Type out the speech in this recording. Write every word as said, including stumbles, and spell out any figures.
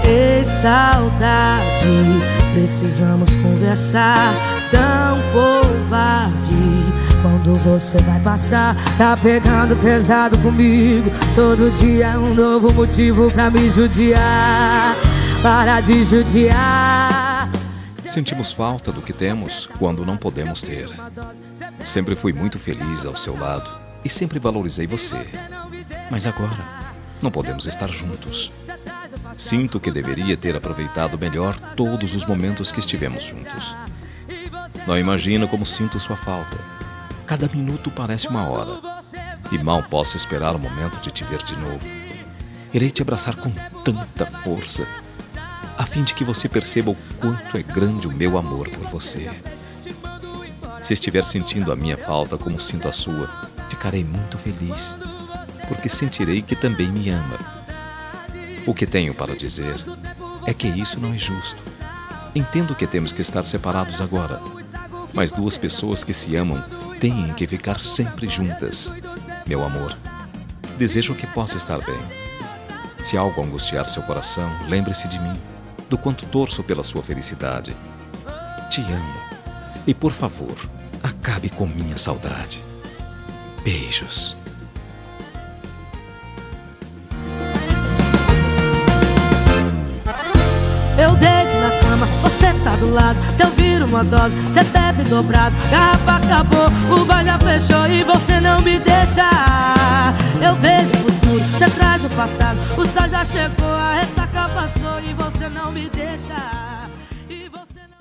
Ei, saudade, precisamos conversar. Tão covarde, quando você vai passar. Tá pegando pesado comigo. Todo dia é um novo motivo pra me judiar. Para de judiar. Sentimos falta do que temos quando não podemos ter. Sempre fui muito feliz ao seu lado e sempre valorizei você. Mas agora, não podemos estar juntos. Sinto que deveria ter aproveitado melhor todos os momentos que estivemos juntos. Não imagina como sinto sua falta. Cada minuto parece uma hora. E mal posso esperar o momento de te ver de novo. Irei te abraçar com tanta força, a fim de que você perceba o quanto é grande o meu amor por você. Se estiver sentindo a minha falta como sinto a sua, ficarei muito feliz, porque sentirei que também me ama. O que tenho para dizer é que isso não é justo. Entendo que temos que estar separados agora, mas duas pessoas que se amam têm que ficar sempre juntas. Meu amor, desejo que possa estar bem. Se algo angustiar seu coração, lembre-se de mim, do quanto torço pela sua felicidade. Te amo e, por favor, acabe com minha saudade. Beijos. Eu deito na cama, você tá do lado. Se eu viro uma dose, você bebe dobrado. Garrafa acabou, o baile fechou e você não me deixa. Eu vejo o futuro, você traz o passado. O sol já chegou, a ressaca passou e você não me deixa. E você...